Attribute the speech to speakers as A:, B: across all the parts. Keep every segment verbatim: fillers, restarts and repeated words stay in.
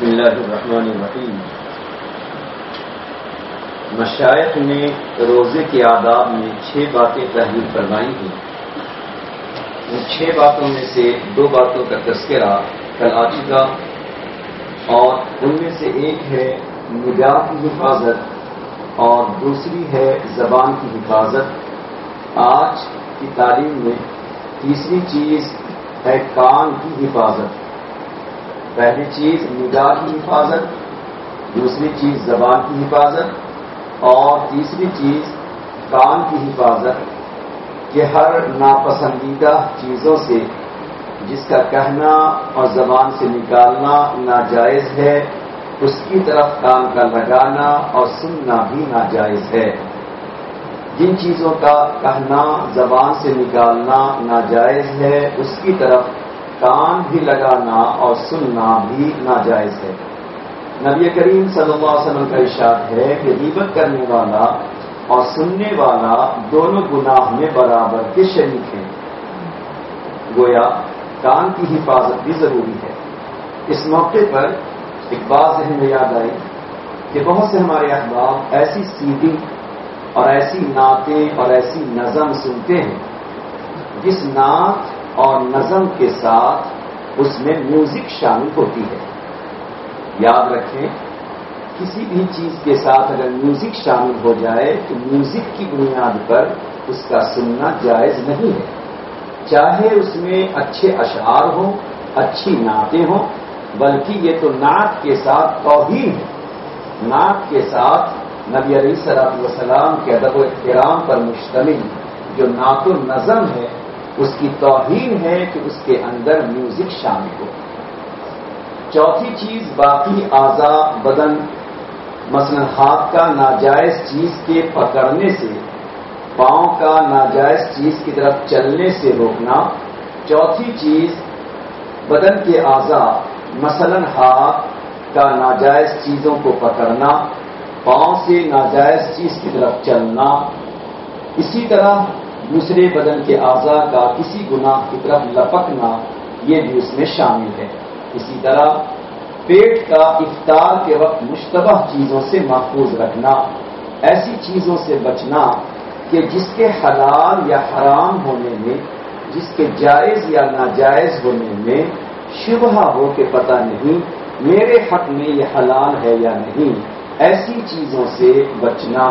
A: بسم اللہ الرحمن الرحیم۔ مشائخ نے روزے کے آداب میں چھ باتیں تحریر فرمائی ہیں۔ ان چھ باتوں میں سے دو باتوں کا تذکرہ کل آ چکا، اور ان میں سے ایک ہے نگاہ کی حفاظت اور دوسری ہے زبان کی حفاظت۔ آج کی تعلیم میں تیسری چیز ہے کان کی حفاظت۔ پہلی چیز نگاہ کی حفاظت، دوسری چیز زبان کی حفاظت، اور تیسری چیز کان کی حفاظت کہ ہر ناپسندیدہ چیزوں سے جس کا کہنا اور زبان سے نکالنا ناجائز ہے، اس کی طرف کان کا لگانا اور سننا بھی ناجائز ہے۔ جن چیزوں کا کہنا زبان سے نکالنا ناجائز ہے، اس کی طرف کان بھی لگانا اور سننا بھی ناجائز ہے۔ نبی کریم صلی اللہ علیہ وسلم کا ارشاد ہے کہ غیبت کرنے والا اور سننے والا دونوں گناہ میں برابر کے شریک ہیں۔ گویا کان کی حفاظت بھی ضروری ہے۔ اس موقع پر ایک بات ذہن میں یاد آئی کہ بہت سے ہمارے احباب ایسی سیدھی اور ایسی نعتیں اور ایسی نظم سنتے ہیں جس نعت اور نظم کے ساتھ اس میں میوزک شامل ہوتی ہے۔ یاد رکھیں، کسی بھی چیز کے ساتھ اگر میوزک شامل ہو جائے تو میوزک کی بنیاد پر اس کا سننا جائز نہیں ہے، چاہے اس میں اچھے اشعار ہوں، اچھی نعتیں ہوں، بلکہ یہ تو نعت کے ساتھ توہین ہے۔ نعت کے ساتھ نبی علیہ الصلوۃ والسلام کے ادب و احترام پر مشتمل جو نعت و نظم ہے، اس کی توہین ہے کہ اس کے اندر میوزک شامل ہو۔ چوتھی چیز باقی اعضاء بدن، مثلا ہاتھ کا ناجائز چیز کے پکڑنے سے، پاؤں کا ناجائز چیز کی طرف چلنے سے روکنا۔ چوتھی چیز بدن کے اعضاء، مثلا ہاتھ کا ناجائز چیزوں کو پکڑنا، پاؤں سے ناجائز چیز کی طرف چلنا۔ اسی طرح دوسرے بدن کے اعضاء کا کسی گناہ کی طرف لپکنا، یہ بھی اس میں شامل ہے۔ اسی طرح پیٹ کا افطار کے وقت مشتبہ چیزوں سے محفوظ رکھنا، ایسی چیزوں سے بچنا کہ جس کے حلال یا حرام ہونے میں، جس کے جائز یا ناجائز ہونے میں شبہ ہو کہ پتہ نہیں میرے حق میں یہ حلال ہے یا نہیں، ایسی چیزوں سے بچنا۔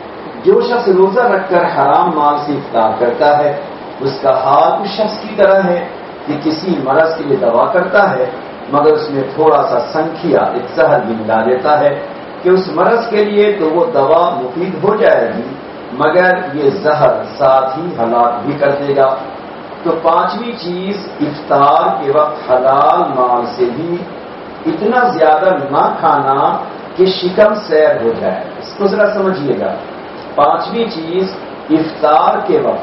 A: جو شخص روزہ رکھ کر حرام مال سے افطار کرتا ہے، اس کا حال اس شخص کی طرح ہے کہ کسی مرض کے لیے دوا کرتا ہے، مگر اس میں تھوڑا سا سنکھیا ایک زہر بھی ملا دیتا ہے کہ اس مرض کے لیے تو وہ دوا مفید ہو جائے گی، مگر یہ زہر ساتھ ہی ہلاک بھی کر دے گا۔ تو پانچویں چیز افطار کے وقت حلال مال سے بھی اتنا زیادہ نہ کھانا کہ شکم سیر ہو جائے۔ اس کو ذرا سمجھیے گا، پانچویں چیز افطار کے وقت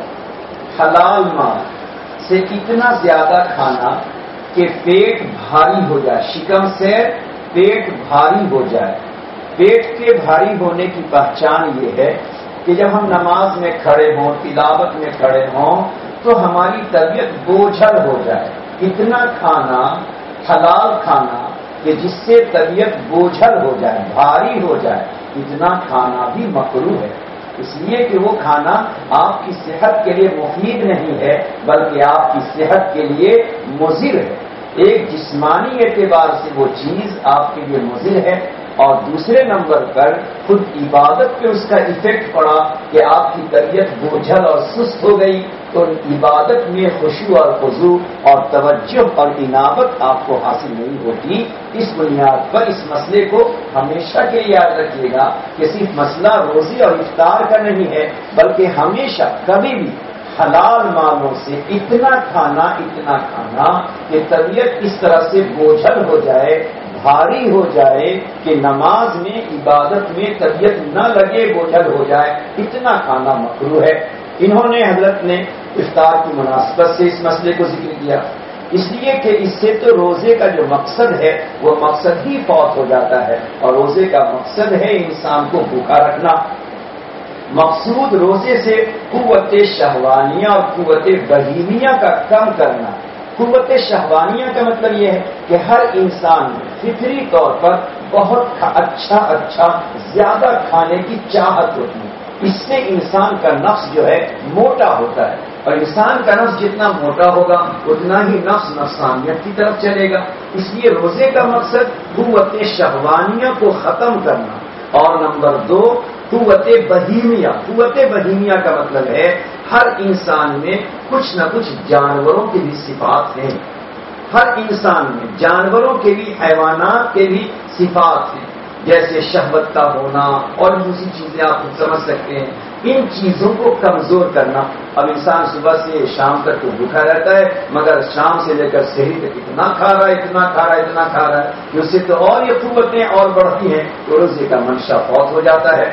A: حلال مال سے اتنا زیادہ کھانا کہ پیٹ بھاری ہو جائے، شکم سے پیٹ بھاری ہو جائے۔ پیٹ کے بھاری ہونے کی پہچان یہ ہے کہ جب ہم نماز میں کھڑے ہوں، تلاوت میں کھڑے ہوں، تو ہماری طبیعت بوجھل ہو جائے۔ اتنا کھانا، حلال کھانا کہ جس سے طبیعت بوجھل ہو جائے، بھاری ہو جائے، اتنا کھانا بھی مکروہ ہے، اس لیے کہ وہ کھانا آپ کی صحت کے لیے مفید نہیں ہے بلکہ آپ کی صحت کے لیے مضر ہے۔ ایک جسمانی اعتبار سے وہ چیز آپ کے لیے مضر ہے، اور دوسرے نمبر پر خود عبادت پہ اس کا ایفیکٹ پڑا کہ آپ کی طبیعت بوجھل اور سست ہو گئی، تو عبادت میں خشوع اور خضوع اور توجہ اور انابت آپ کو حاصل نہیں ہوتی۔ اس بنیاد پر اس مسئلے کو ہمیشہ کے لیے یاد رکھیے گا کہ صرف مسئلہ روزی اور افطار کا نہیں ہے، بلکہ ہمیشہ کبھی بھی حلال مالوں سے اتنا کھانا اتنا کھانا کہ طبیعت اس طرح سے بوجھل ہو جائے، بھاری ہو جائے کہ نماز میں، عبادت میں طبیعت نہ لگے، بوجھل ہو جائے، اتنا کھانا مکروہ ہے۔ انہوں نے حضرت نے افطار کی مناسبت سے اس مسئلے کو ذکر کیا، اس لیے کہ اس سے تو روزے کا جو مقصد ہے وہ مقصد ہی فوت ہو جاتا ہے، اور روزے کا مقصد ہے انسان کو بھوکا رکھنا۔ مقصود روزے سے قوت شہوانیہ اور قوت بہیمیہ کا کم کرنا،
B: قوت شہوانیہ کا مطلب یہ ہے کہ ہر انسان میں فطری طور پر بہت اچھا اچھا زیادہ کھانے کی چاہت ہوتی ہے. اس سے انسان کا نفس جو ہے موٹا ہوتا ہے، اور انسان کا نفس جتنا موٹا ہوگا اتنا ہی نفس نفسانیت کی طرف چلے گا. اس لیے روزے کا مقصد قوت شہوانیہ کو ختم کرنا. اور نمبر دو قوت بہیمیہ. قوت بہیمیہ کا مطلب ہے ہر انسان میں کچھ نہ کچھ جانوروں کی بھی صفات ہیں. ہر انسان میں جانوروں کے بھی حیوانات کے بھی صفات ہیں، جیسے شہوت کا ہونا اور دوسری چیزیں آپ سمجھ سکتے ہیں. ان چیزوں کو کمزور کرنا. اب انسان صبح سے شام تک تو بھوکا رہتا ہے، مگر شام سے لے کر شہری تک اتنا کھا رہا ہے اتنا کھا رہا ہے اتنا کھا رہا ہے کہ اس سے تو اور یہ قوتیں اور بڑھتی ہیں، تو روزے کا منشا فوت ہو جاتا ہے.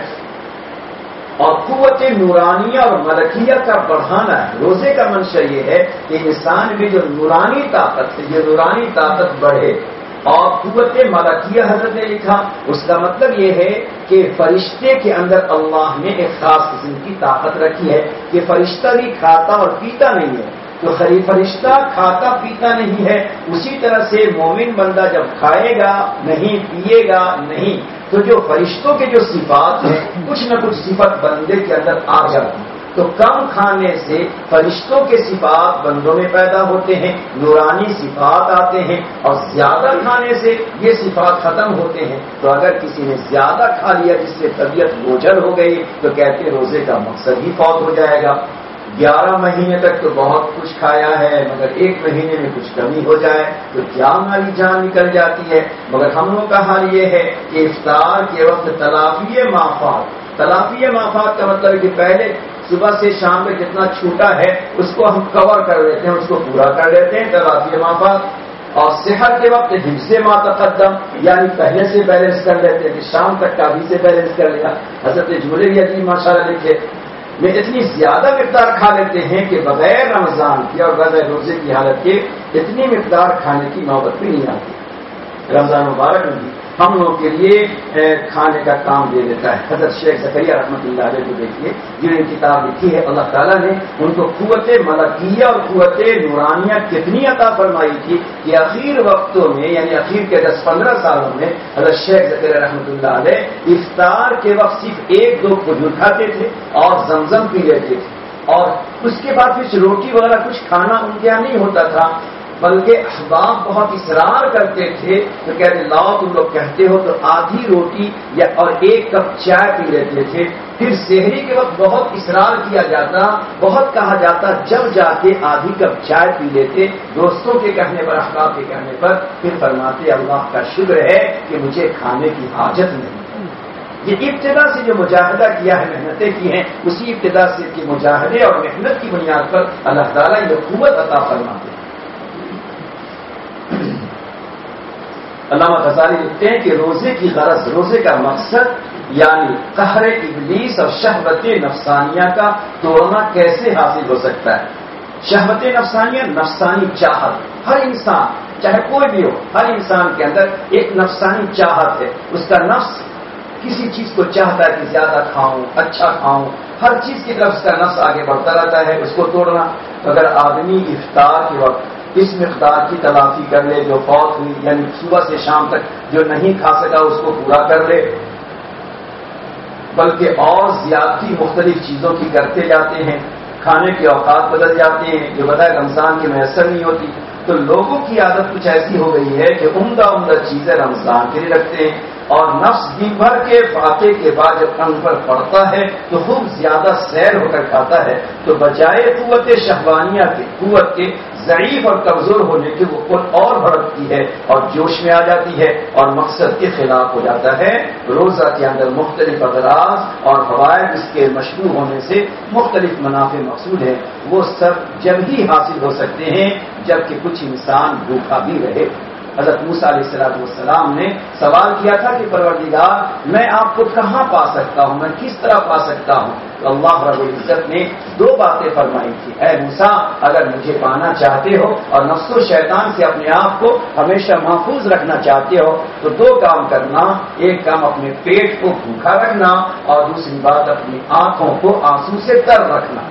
B: اور قوت نورانیہ اور ملکیہ کا بڑھانا ہے. روزے کا منشا یہ ہے کہ انسان میں جو نورانی طاقت ہے یہ نورانی طاقت بڑھے. اور قوت ملکیہ حضرت نے لکھا اس کا مطلب یہ ہے کہ فرشتے کے اندر اللہ نے ایک خاص قسم کی طاقت رکھی ہے کہ فرشتہ بھی کھاتا اور پیتا نہیں ہے. تو خری فرشتہ کھاتا پیتا نہیں ہے، اسی طرح سے مومن بندہ جب کھائے گا نہیں پیے گا نہیں تو جو فرشتوں کے جو صفات ہیں کچھ نہ کچھ صفت بندے کے اندر آ جاتی. تو کم کھانے سے فرشتوں کے صفات بندوں میں پیدا ہوتے ہیں، نورانی صفات آتے ہیں، اور زیادہ کھانے سے یہ صفات ختم ہوتے ہیں. تو اگر کسی نے زیادہ کھا لیا جس سے طبیعت بوجھل ہو گئی تو کہتے روزے کا مقصد ہی فوت ہو جائے گا. گیارہ مہینے تک تو بہت کچھ کھایا ہے مگر ایک مہینے میں کچھ کمی ہو جائے تو کیا ہماری جان نکل جاتی ہے. مگر ہم لوگوں کا حال یہ ہے کہ افطار کے وقت تلافی مافات. تلافی مافات کا مطلب ہے کہ پہلے صبح سے شام تک جتنا چھوٹا ہے اس کو ہم کور کر لیتے ہیں، اس کو پورا کر لیتے ہیں، تلافی مافات. اور صحت کے وقت حفظ ما تقدم یعنی پہلے سے بیلنس کر لیتے ہیں کہ شام تک کا بھی سے بیلنس کر لیا. حضرت جھولے بھی عظیم ماشاء اللہ لکھے میں اتنی زیادہ مقدار کھا لیتے ہیں کہ بغیر رمضان کی اور بغیر روزے کی حالت کے اتنی مقدار کھانے کی نوبت بھی نہیں آتی. رمضان مبارک میں بھی ہم لوگوں کے لیے کھانے کا کام دے دیتا ہے. حضرت شیخ زکریا رحمۃ اللہ علیہ کو دیکھیے جنہوں نے کتاب لکھی ہے، اللہ تعالیٰ نے ان کو قوت ملکیہ اور قوت نورانیہ کتنی عطا فرمائی تھی کہ اخیر وقتوں میں یعنی اخیر کے دس پندرہ سالوں میں حضرت شیخ زکریا رحمۃ اللہ علیہ افطار کے وقت صرف ایک دو کھجور کھاتے تھے اور زمزم پی لیتے تھے، اور اس کے بعد کچھ روٹی وغیرہ کچھ کھانا ان کے یہاں نہیں ہوتا تھا. بلکہ احباب بہت اصرار کرتے تھے تو کہتے لاؤ تم لوگ کہتے ہو تو آدھی روٹی یا اور ایک کپ چائے پی لیتے تھے. پھر سحری کے وقت بہت اصرار کیا جاتا، بہت کہا جاتا، جب جا کے آدھی کپ چائے پی لیتے دوستوں کے کہنے پر احباب کے کہنے پر. پھر فرماتے اللہ کا شکر ہے کہ مجھے کھانے کی حاجت نہیں. یہ ابتدا سے جو مجاہدہ کیا ہے، محنتیں کی ہیں، اسی ابتدا سے کی مجاہدے اور محنت کی بنیاد پر اللہ تعالیٰ یہ قوت عطا فرماتے ہیں. علامہ غزالی لکھتے ہیں کہ روزے کی غرض، روزے کا مقصد یعنی قہر ابلیس اور شہوت نفسانیہ کا توڑنا کیسے حاصل ہو سکتا ہے. شہوت نفسانیہ نفسانی چاہت، ہر انسان چاہے کوئی بھی ہو ہر انسان کے اندر ایک نفسانی چاہت ہے. اس کا نفس کسی چیز کو چاہتا ہے کہ زیادہ کھاؤں، اچھا کھاؤں، ہر چیز کی طرف اس کا نفس آگے بڑھتا رہتا ہے. اس کو توڑنا، اگر آدمی افطار کے وقت اس مقدار کی تلافی کر لے جو فوت ہوئی یعنی صبح سے شام تک جو نہیں کھا سکا اس کو پورا کر لے، بلکہ اور زیادتی مختلف چیزوں کی کرتے جاتے ہیں، کھانے کے اوقات بدل جاتے ہیں جو بتائے رمضان کی میسر نہیں ہوتی. تو لوگوں کی عادت کچھ ایسی ہو گئی ہے کہ عمدہ عمدہ چیزیں رمضان کے لیے رکھتے ہیں، اور نفس دن بھر کے فاقے کے بعد جب ان پر پڑتا ہے تو خوب زیادہ سیر ہو کر کھاتا ہے. تو بجائے قوت شہوانیہ کی، قوت کے ضعیف اور کمزور ہونے کی وہ اور بھڑکتی ہے اور جوش میں آ جاتی ہے اور مقصد کے خلاف ہو جاتا ہے. روزہ کے اندر مختلف اغراض اور فوائد اس کے مشروع ہونے سے مختلف منافع مقصود ہیں، وہ سب جب ہی حاصل ہو سکتے ہیں جبکہ کچھ انسان بھوکا بھی رہے. حضرت موسیٰ علیہ الصلوۃ والسلام نے سوال کیا تھا کہ پروردگار میں آپ کو کہاں پا سکتا ہوں، میں کس طرح پا سکتا ہوں؟ تو اللہ رب العزت نے دو باتیں فرمائی تھی. اے موسیٰ اگر مجھے پانا چاہتے ہو اور نفس و شیطان سے اپنے آپ کو ہمیشہ محفوظ رکھنا چاہتے ہو تو دو کام کرنا. ایک کام اپنے پیٹ کو بھوکا رکھنا اور دوسری بات اپنی آنکھوں کو آنسو سے تر رکھنا.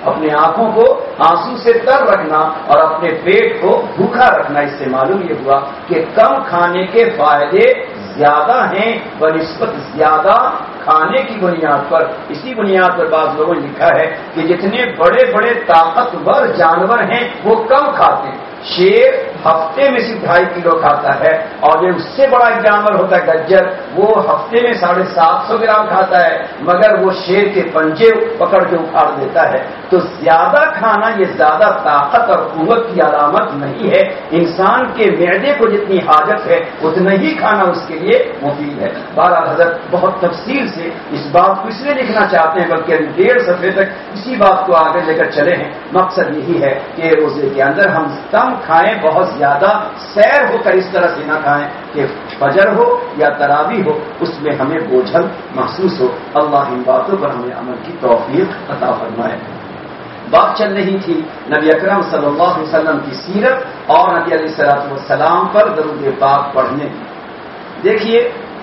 B: اپنے آنکھوں کو آنسو سے تر رکھنا اور اپنے پیٹ کو بھوکا رکھنا، اس سے معلوم یہ ہوا کہ کم کھانے کے فائدے زیادہ ہیں بنسبت زیادہ کھانے کی بنیاد پر۔ اسی بنیاد پر بعض لوگوں نے لکھا ہے کہ جتنے بڑے بڑے طاقتور جانور ہیں وہ کم کھاتے ہیں۔ شیر ہفتے میں صرف ڈھائی کلو کھاتا ہے، اور جو اس سے بڑا ایک جانور ہوتا ہے گجر، وہ ہفتے میں ساڑھے سات سو گرام کھاتا ہے، مگر وہ شیر کے پنجے پکڑ کے اکھاڑ دیتا ہے۔ تو زیادہ کھانا یہ زیادہ طاقت اور قوت کی علامت نہیں ہے۔ انسان کے معدے کو جتنی حاجت ہے اتنا ہی کھانا اس کے لیے مفید ہے۔ بہرحال حضرت بہت تفصیل سے اس بات کو اس لیے لکھنا چاہتے ہیں، بلکہ ڈیڑھ صفحے تک اسی بات کو آگے لے کر چلے ہیں۔ مقصد یہی ہے کہ روزے کے اندر ہم کم کھائیں، بہت زیادہ سیر ہو کر اس طرح سے نہ کھائیں کہ فجر ہو یا تراویح ہو اس میں ہمیں بوجھل محسوس ہو۔ اللہ ان باتوں پر ہمیں عمل کی توفیق عطا فرمائے۔ بات چل رہی تھی نبی اکرم صلی اللہ علیہ وسلم کی سیرت اور نبی علیہ الصلوۃ والسلام پر درود پاک پڑھنے کی۔ دیکھیے،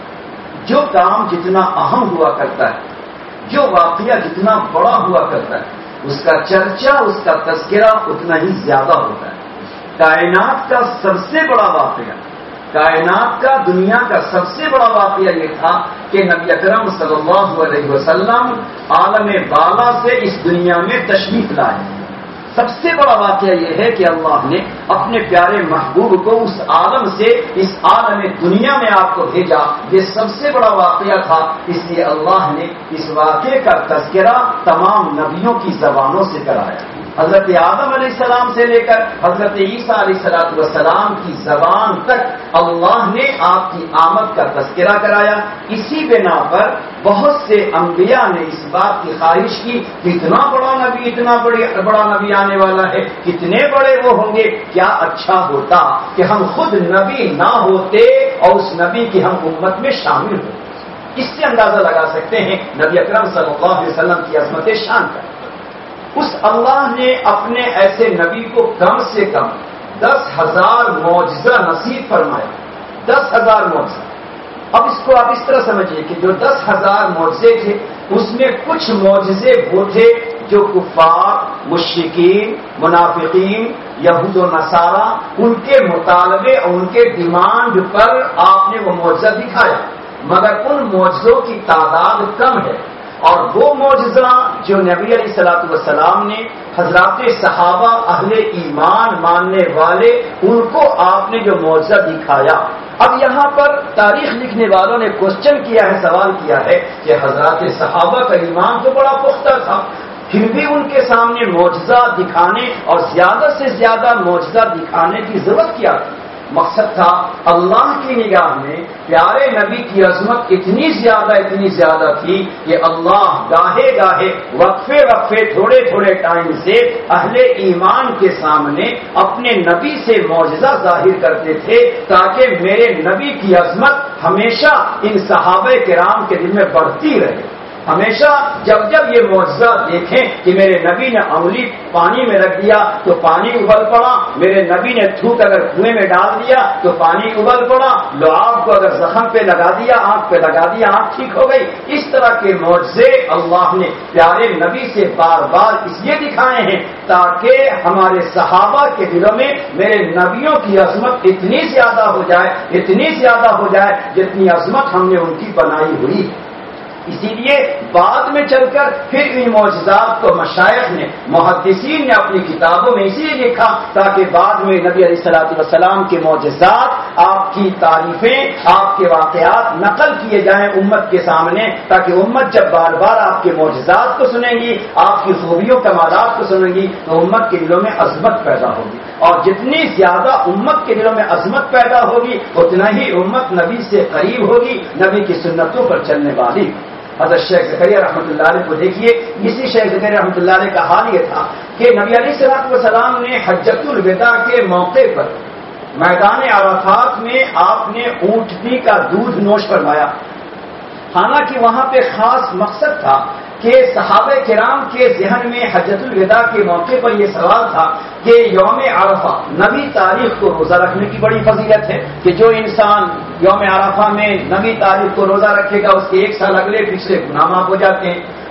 B: جو کام جتنا اہم ہوا کرتا ہے، جو واقعہ جتنا بڑا ہوا کرتا ہے، اس کا چرچا، اس کا تذکرہ اتنا ہی زیادہ ہوتا ہے۔ کائنات کا سب سے بڑا واقعہ، کائنات کا دنیا کا سب سے بڑا واقعہ یہ تھا کہ نبی اکرم صلی اللہ علیہ وسلم عالم بالا سے اس دنیا میں تشریف لائے۔ سب سے بڑا واقعہ یہ ہے کہ اللہ نے اپنے پیارے محبوب کو اس عالم سے اس عالم دنیا میں آپ کو بھیجا، یہ سب سے بڑا واقعہ تھا۔ اس لیے اللہ نے اس واقعے کا تذکرہ تمام نبیوں کی زبانوں سے کرایا۔ حضرت آدم علیہ السلام سے لے کر حضرت عیسیٰ علیہ الصلوۃ والسلام کی زبان تک اللہ نے آپ کی آمد کا تذکرہ کرایا۔ اسی بنا پر بہت سے انبیاء نے اس بات کی خواہش کی کہ اتنا بڑا نبی، اتنا بڑا نبی آنے والا ہے، کتنے بڑے وہ ہوں گے، کیا اچھا ہوتا کہ ہم خود نبی نہ ہوتے اور اس نبی کی ہم امت میں شامل ہوتے۔ اس سے اندازہ لگا سکتے ہیں نبی اکرم صلی اللہ علیہ وسلم کی عظمت شان کا۔ اس اللہ نے اپنے ایسے نبی کو کم سے کم دس ہزار معجزہ نصیب فرمایا، دس ہزار معجزہ۔ اب اس کو آپ اس طرح سمجھیے کہ جو دس ہزار معجزے تھے اس میں کچھ معجزے وہ تھے جو کفار، مشرکین، منافقین، یہود و نصارہ ان کے مطالبے اور ان کے ڈیمانڈ پر آپ نے وہ معجزہ دکھایا، مگر ان معجزوں کی تعداد کم ہے۔ اور وہ معجزہ جو نبی علیہ الصلوۃ والسلام نے حضرات صحابہ اہل ایمان ماننے والے ان کو آپ نے جو معجزہ دکھایا، اب یہاں پر تاریخ لکھنے والوں نے کوشچن کیا ہے، سوال کیا ہے کہ حضرات صحابہ کا ایمان تو بڑا پختہ تھا، پھر بھی ان کے سامنے معجزہ دکھانے اور زیادہ سے زیادہ معجزہ دکھانے کی ضرورت کیا تھی؟ مقصد تھا اللہ کی نگاہ میں پیارے نبی کی عظمت اتنی زیادہ اتنی زیادہ تھی کہ اللہ گاہے گاہے وقفے وقفے تھوڑے تھوڑے ٹائم سے اہل ایمان کے سامنے اپنے نبی سے معجزہ ظاہر کرتے تھے تاکہ میرے نبی کی عظمت ہمیشہ ان صحابہ کرام کے دل میں بڑھتی رہے۔ ہمیشہ جب جب یہ معجزہ دیکھیں کہ میرے نبی نے انگلی پانی میں رکھ دیا تو پانی ابل پڑا، میرے نبی نے تھوک اگر کنویں میں ڈال دیا تو پانی ابل پڑا، لعاب کو اگر زخم پہ لگا دیا، آنکھ پہ لگا دیا، آنکھ ٹھیک ہو گئی، اس طرح کے معجزے اللہ نے پیارے نبی سے بار بار اس لیے دکھائے ہیں تاکہ ہمارے صحابہ کے دلوں میں میرے نبیوں کی عظمت اتنی زیادہ ہو جائے، اتنی زیادہ ہو جائے جتنی عظمت ہم نے ان کی بنائی ہوئی۔ اسی لیے بعد میں چل کر پھر ان معجزات کو مشائخ نے، محدثین نے اپنی کتابوں میں اسی لیے لکھا تاکہ بعد میں نبی علیہ الصلوۃ والسلام کے معجزات، آپ کی تعریفیں، آپ کے واقعات نقل کیے جائیں امت کے سامنے، تاکہ امت جب بار بار آپ کے معجزات کو سنیں گی، آپ کی خوبیوں کمالات کو سنیں گی تو امت کے دلوں میں عظمت پیدا ہوگی، اور جتنی زیادہ امت کے دلوں میں عظمت پیدا ہوگی اتنا ہی امت نبی سے قریب ہوگی، نبی کی سنتوں پر چلنے والی۔ حضرت شیخ زکریا رحمۃ اللہ علیہ کو دیکھیے، اسی شیخ زکریا رحمۃ اللہ علیہ کا حال یہ تھا کہ نبی علیہ الصلوۃ والسلام نے حجۃ الوداع کے موقع پر میدان عرفات میں آپ نے اونٹنی کا دودھ نوش فرمایا۔ حالانکہ وہاں پہ خاص مقصد تھا کہ صحابہ کرام کے ذہن میں حجۃ الوداع کے موقع پر یہ سوال تھا کہ یوم عرفہ نبی تاریخ کو روزہ رکھنے کی بڑی فضیلت ہے کہ جو انسان یوم عرفہ میں نبی تاریخ کو روزہ رکھے گا اس کے ایک سال اگلے پچھلے گناہ معاف ہو جاتے ہیں۔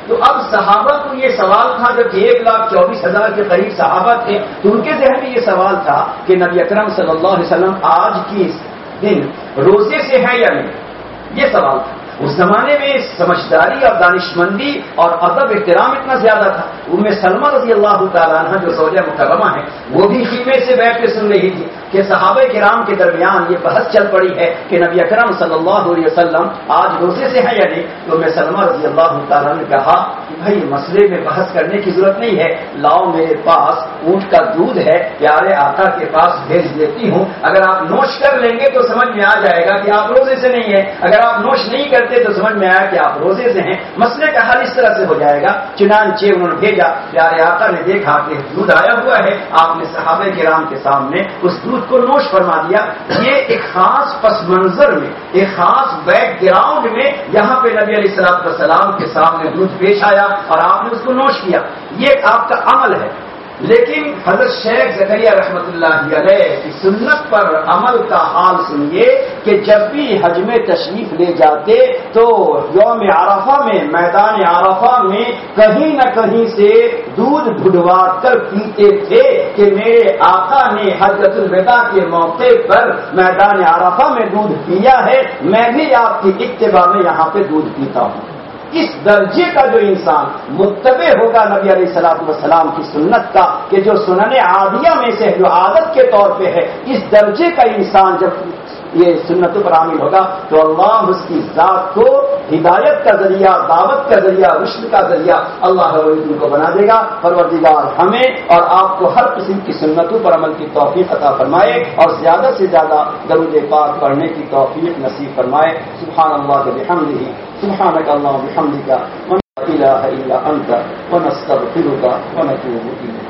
B: تو اب صحابہ کو یہ سوال تھا، جب ایک لاکھ چوبیس ہزار کے قریب صحابہ تھے تو ان کے ذہن میں یہ سوال تھا کہ نبی اکرم صلی اللہ علیہ وسلم آج کی دن روزے سے ہے یا نہیں، یہ سوال تھا۔ اس زمانے میں سمجھداری اور دانشمندی اور ادب احترام اتنا زیادہ تھا۔ ام سلمہ رضی اللہ تعالیٰ عنہ جو زوجہ مکرمہ ہے وہ بھی خیمے سے بیٹھ کے سن رہی تھی کہ صحابہ کرام کے درمیان یہ بحث چل پڑی ہے کہ نبی اکرم صلی اللہ علیہ وسلم آج روزے سے ہے یا نہیں۔ تو ام سلمہ رضی اللہ تعالیٰ نے کہا کہ بھائی مسئلے میں بحث کرنے کی ضرورت نہیں ہے، لاؤ میرے پاس اونٹ کا دودھ ہے، پیارے آقا کے پاس بھیج دیتی ہوں، اگر آپ نوش کر لیں گے تو سمجھ میں آ جائے گا کہ آپ روزے سے نہیں ہیں، اگر آپ نوش نہیں کرتے تو سمجھ میں آیا کہ آپ روزے سے ہیں، مسئلے کا حل اس طرح سے ہو جائے گا۔ چنانچہ انہوں نے بھیجا، پیارے آقا نے دیکھا کہ دودھ آیا ہوا ہے، آپ نے صحابہ کرام کے سامنے اس دودھ کو نوش فرما دیا۔ یہ ایک خاص پس منظر میں، ایک خاص بیک گراؤنڈ میں یہاں پہ نبی علیہ الصلوۃ والسلام کے سامنے دودھ پیش آیا اور آپ نے اس کو نوش کیا، یہ آپ کا عمل ہے۔ لیکن حضرت شیخ زکریا رحمۃ اللہ علیہ کی سنت پر عمل کا حال سنیے کہ جب بھی حج میں تشریف لے جاتے تو یوم عرفہ میں، میدان عرفہ میں کہیں نہ کہیں سے دودھ ڈھلوا کر پیتے تھے کہ میرے آقا نے حجۃ الوداع کے موقع پر میدان عرفہ میں دودھ پیا ہے، میں بھی آپ کی اتباع میں یہاں پہ دودھ پیتا ہوں۔ اس درجے کا جو انسان متبع ہوگا نبی علیہ الصلوۃ والسلام کی سنت کا، کہ جو سنن عادیہ میں سے جو عادت کے طور پہ ہے، اس درجے کا انسان جب یہ سنتوں پر عامل ہوگا تو اللہ اس کی ذات کو ہدایت کا ذریعہ، دعوت کا ذریعہ، رشد کا ذریعہ اللہ رب العزت کو بنا دے گا۔ پروردگار ہمیں اور آپ کو ہر قسم کی سنتوں پر عمل کی توفیق عطا فرمائے اور زیادہ سے زیادہ درود پاک پڑھنے کی توفیق نصیب فرمائے۔ سبحان اللہ وبحمدہ، سبحانک اللہم وبحمدک، ولا الہ الا انت، ونستغفرک ونتوب الیک۔